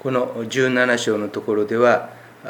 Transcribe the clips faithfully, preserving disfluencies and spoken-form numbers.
このじゅうなな章のところでは、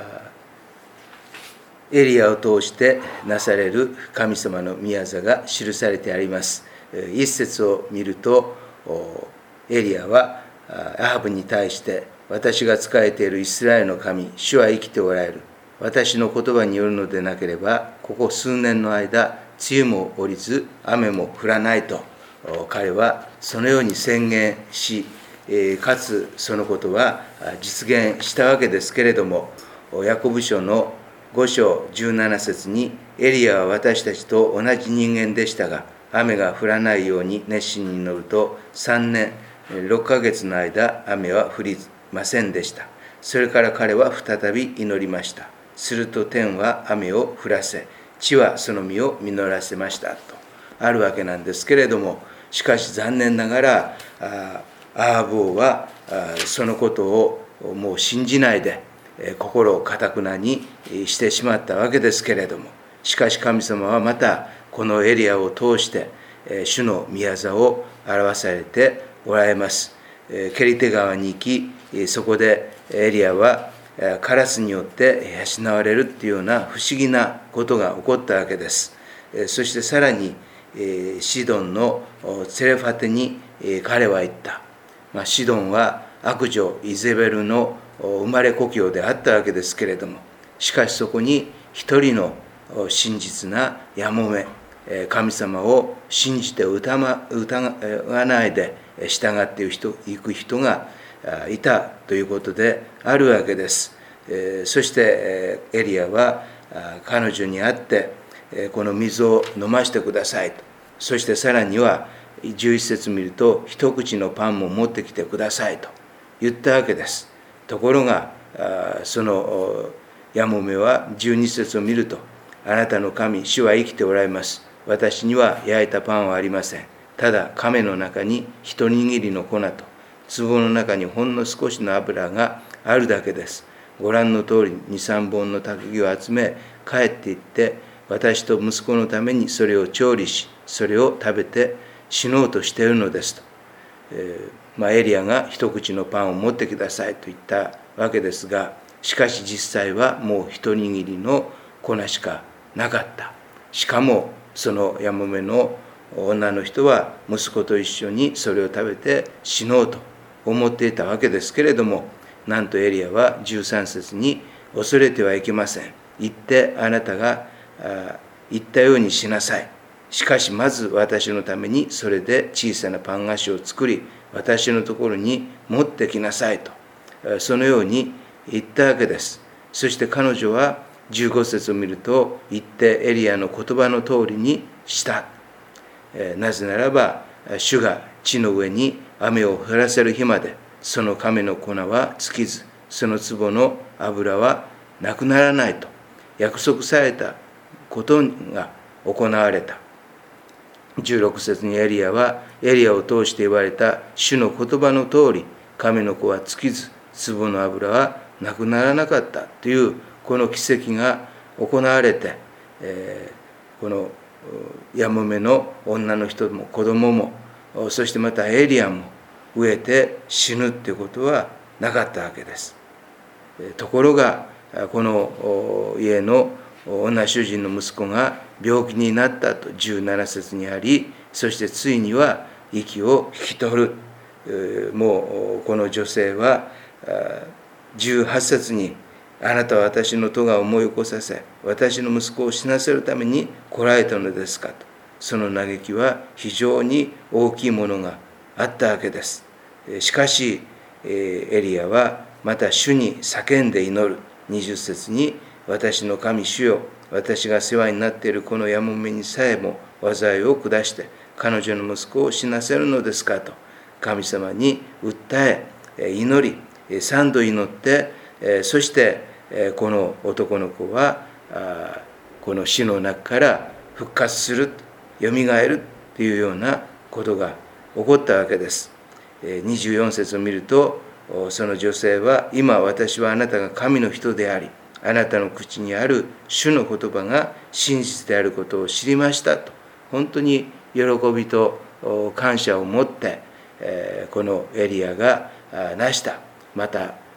エリアを通してなされる神様の御業が記されてあります。一節を見ると、エリアはアハブに対して、私が仕えているイスラエルの神、主は生きておられる。私の言葉によるのでなければ、ここ数年の間、梅雨も降りず、雨も降らないと、彼はそのように宣言し、かつそのことは実現したわけですけれども、ヤコブ書のご章じゅうなな節に、エリアは私たちと同じ人間でしたが、雨が降らないように熱心に祈ると、さんねんろっかげつの間、雨は降りませんでした。それから彼は再び祈りました。すると天は雨を降らせ、地はその実を実らせましたとあるわけなんですけれども、しかし残念ながらアハブ王はそのことをもう信じないで、心を堅くなにしてしまったわけですけれども、しかし神様はまたこのエリアを通して主の御業を表されておられます。ケリテ川に行き、そこでエリアはカラスによって養われるというような不思議なことが起こったわけです。そしてさらにシドンのツレファテに彼は言った。まあ、シドンは悪女イゼベルの生まれ故郷であったわけですけれども、しかしそこに一人の真実なやもめ、神様を信じて疑わないで従っていく人がいたということであるわけです。そしてエリアは彼女に会ってこの水を飲ませてくださいと、そしてさらにはじゅういち節見ると、一口のパンも持ってきてくださいと言ったわけです。ところがそのやもめはじゅうに節を見ると、あなたの神主は生きておられます。私には焼いたパンはありません。ただ亀の中に一握りの粉と壺の中にほんの少しの油があるだけです。ご覧の通りに、さんぼんの焚き木を集め、帰って行って、私と息子のためにそれを調理し、それを食べて死のうとしているのですと。えーまあ、エリアが一口のパンを持ってきなさいと言ったわけですが、しかし実際はもう一握りの粉しかなかった。しかもそのやもめの女の人は息子と一緒にそれを食べて死のうと思っていたわけですけれども、なんとエリアはじゅうさん節に、恐れてはいけません。言ってあなたが言ったようにしなさい。しかしまず私のためにそれで小さなパン菓子を作り、私のところに持ってきなさいと、そのように言ったわけです。そして彼女はじゅうご節を見ると、言ってエリアの言葉の通りにした。なぜならば主が地の上に雨を降らせる日まで、その亀の粉は尽きず、その壺の油はなくならないと約束されたことが行われた。じゅうろく節にエリアはエリアを通して言われた主の言葉の通り、亀の子は尽きず、壺の油はなくならなかったというこの奇跡が行われて、えー、このやもめの女の人も子供も、そしてまたエリアも飢えて死ぬっていうことはなかったわけです。ところがこの家の女主人の息子が病気になったとじゅうなな節にあり、そしてついには息を引き取る。もうこの女性はじゅうはち節に、あなたは私の咎を思い起こさせ、私の息子を死なせるために来られたのですかと、その嘆きは非常に大きいものがあったわけです。しかしエリアはまた主に叫んで祈る。にじゅう節に、私の神主よ、私が世話になっているこのやもめにさえも災いを下して彼女の息子を死なせるのですかと神様に訴え祈り、三度祈って、そしてこの男の子はこの死の中から復活する、よみがえるというようなことが起こったわけです。にじゅうよん節を見ると、その女性は、今私はあなたが神の人であり、あなたの口にある主の言葉が真実であることを知りましたと、本当に喜びと感謝を持ってこのエリアが成した、また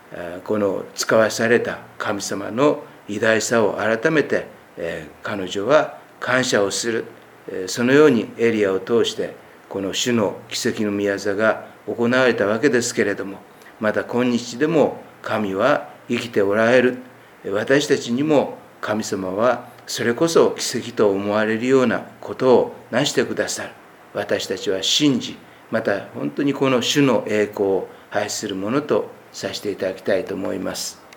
この使わされた神様の偉大さを改めて彼女は感謝をする。そのようにエリアを通してこの主の奇跡の御業が行われたわけですけれども、また今日でも神は生きておられる。私たちにも神様はそれこそ奇跡と思われるようなことをなしてくださる。私たちは信じ、また本当にこの主の栄光を拝するものとさせていただきたいと思います。